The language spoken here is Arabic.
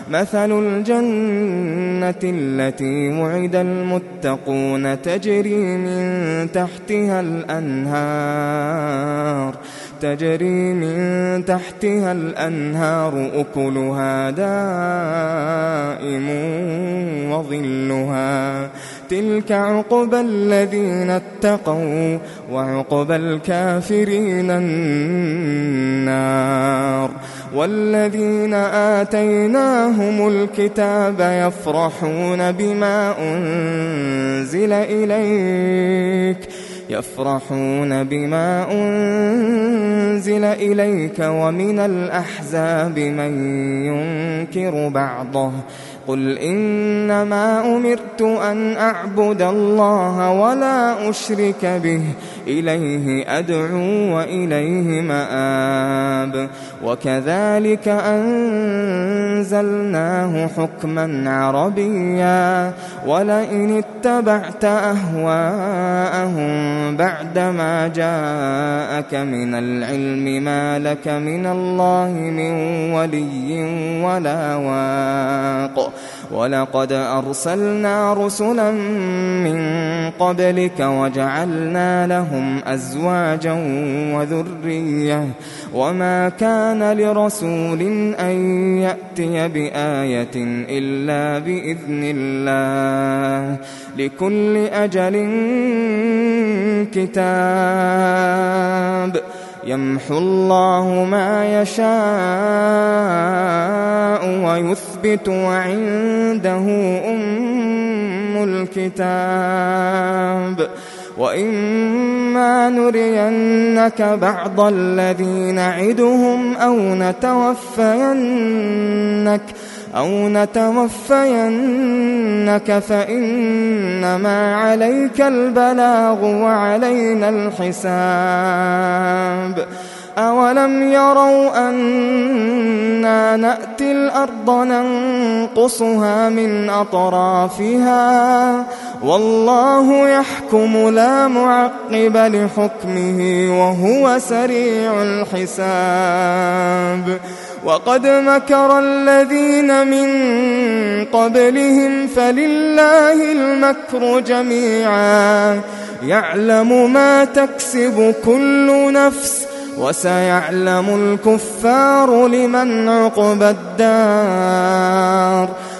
مثل الجنة التي وعد المتقون تجري من تحتها الأنهار أكلها دائم وظلها تلك عقبى الذين اتقوا وعقبى الكافرين النار والذين آتيناهم الكتاب يفرحون بما أنزل إليك ومن الأحزاب من ينكر بعضه قل إنما أمرت أن أعبد الله ولا أشرك به إليه أدعو وإليه مآب وكذلك أنزلناه حكما عربيا ولئن اتبعت أهواءهم بعدما جاءك من العلم ما لك من الله من ولي ولا واق ولقد أرسلنا رسلا من قبلك وجعلنا لهم أزواجا وذرية وما كان لرسول أن يأتي بآية إلا بإذن الله لكل أجل كتاب يمحو الله ما يشاء ويثبت وعنده أم الكتاب وإما نرينك بعض الذي نعدهم أو نتوفينك فإنما عليك البلاغ وعلينا الحساب أولم يروا أنا نأتي الأرض ننقصها من أطرافها والله يحكم لا معقب لحكمه وهو سريع الحساب وقد مكر الذين من قبلهم فلله المكر جميعا يعلم ما تكسب كل نفس وسيعلم الكفار لمن عقبى الدار